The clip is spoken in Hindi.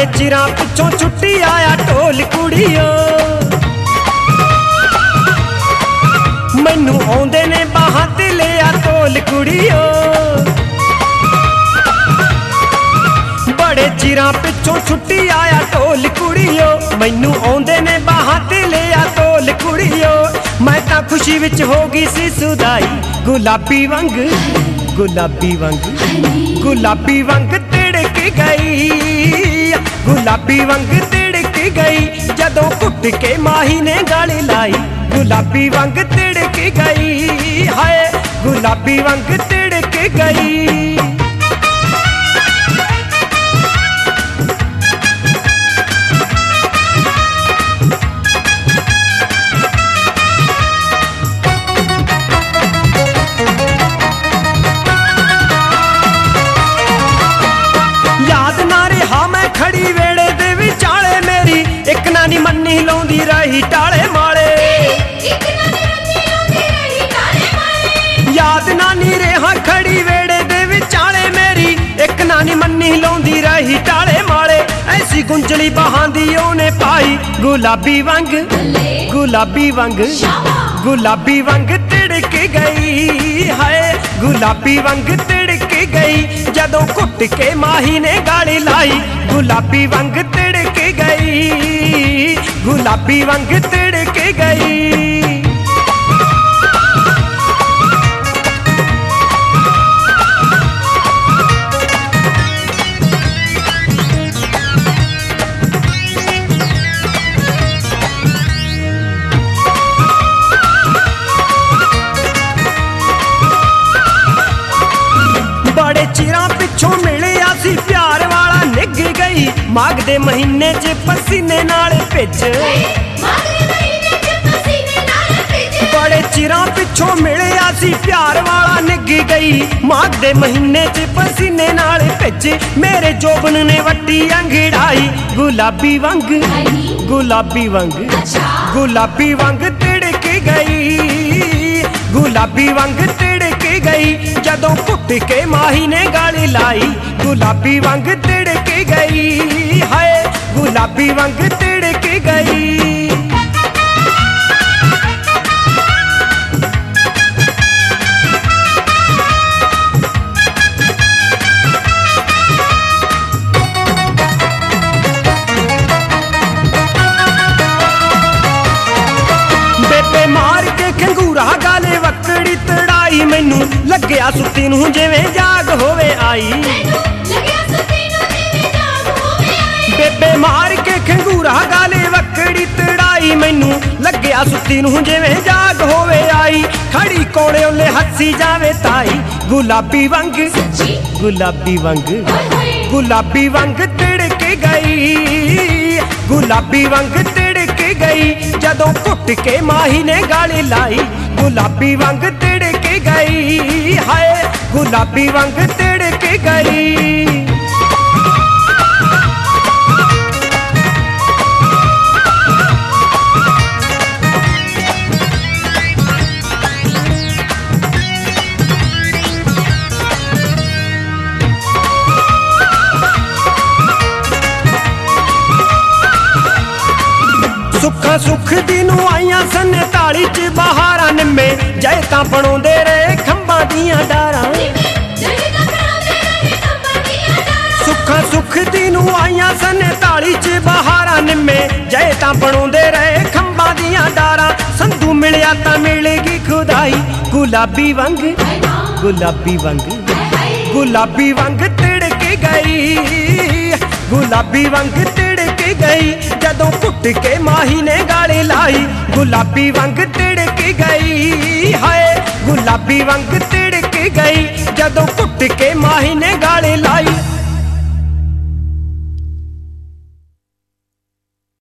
बड़े चिरां पिछों छुट्टी आया ढोल कुड़ियो, मैनू आउंदे ने बाहां ते लिया ढोल कुड़ियो। बड़े चिरां पिछों छुट्टी आया ढोल कुड़ियो, मैनू आउंदे ने बाहां ते लिया ढोल कुड़ियो। मैं तां खुशी विच हो गई सी सुधाई, गुलाबी वांग गुलाबी वांग गुलाबी वांग तिड़क गई, गुलाबी वांग तिड़क गई जदों घुट के माही ने गाली लाई। गुलाबी वांग तिड़क गई, हाय गुलाबी वांग तिड़क गई। खड़ी वेड़े दे विचाले मेरी एक नानी मन्नी लाउंदी रही टाले माले, याद नानी रेहा खड़ी वेड़े दे विचाले मेरी एक नानी मन्नी लाउंदी रही टाले माले। ऐसी गुंजली बहां दी ओने पाई, गुलाबी वांग गुलाबी वांग गुलाबी वांग तिड़क गई, हाय गुलाबी वांग तिड़क गई जदों घुट के माही ने गाली लाई। गुलाबी वांग तिड़क गई, गुलाबी वांग तिड़क गई। बड़े चिरां पिछों मिलिया सी प्यार वाला निग गई, माघ दे महीने च पसीने नाल भिज। बड़े चिरां पिछों मिलिया सी प्यार वाला निग गई, माघ दे महीने च पसीने नाल भिज। मेरे जोबन ने वट्टी अंगड़ाई, गुलाबी वांग गुलाबी वांग गुलाबी वांग तिड़क गई, गुलाबी वांग तिड़क गई जदों घुट के माही ने गाली लाई। गुलाबी वांग तिड़क गई, हाय गुलाबी वांग तिड़क गई। बेबे मार के खंगूरा गाले वकड़ी तड़ाई, मैनू लग्या सुत्ती नूं जिवें जाग होवे आई। बेबे मार के खंगूरा गाले वकड़ी तड़ाई, मैनू लग्या सुत्ती नूं जिवें जाग होवे आई। खड़ी कोले ओले हंसी जावे ताई, गुलाबी वांग गुलाबी वांग गुलाबी वांग तिड़क गई, गुलाबी वांग तिड़क गई जदों घुट के माही ने गाली लाई। गुलाबी वांग तिड़क गई, हाय गुलाबी वांग तिड़क गई। सुखा सुख दिनों आईया सन ताली च बहारा निम्मे, जय तां बनोंदे रहे खंबां दियां डारां। सुखा सुख दिनों आईया सन ताली च बहारा निम्मे, जय तां बनोंदे रहे खंबां दियां डारां। संधू मिलिया तां मिलेगी खुदाई, गुलाबी वांग गुलाबी वांग गुलाबी वांग तिड़क गई, गुलाबी वांग तिड़क गई जदों घुट के माही ने गाली लाई। गुलाबी वांग तिड़क गई, हाय गुलाबी वांग तिड़क गई जदों घुट के माही ने गाली लाई।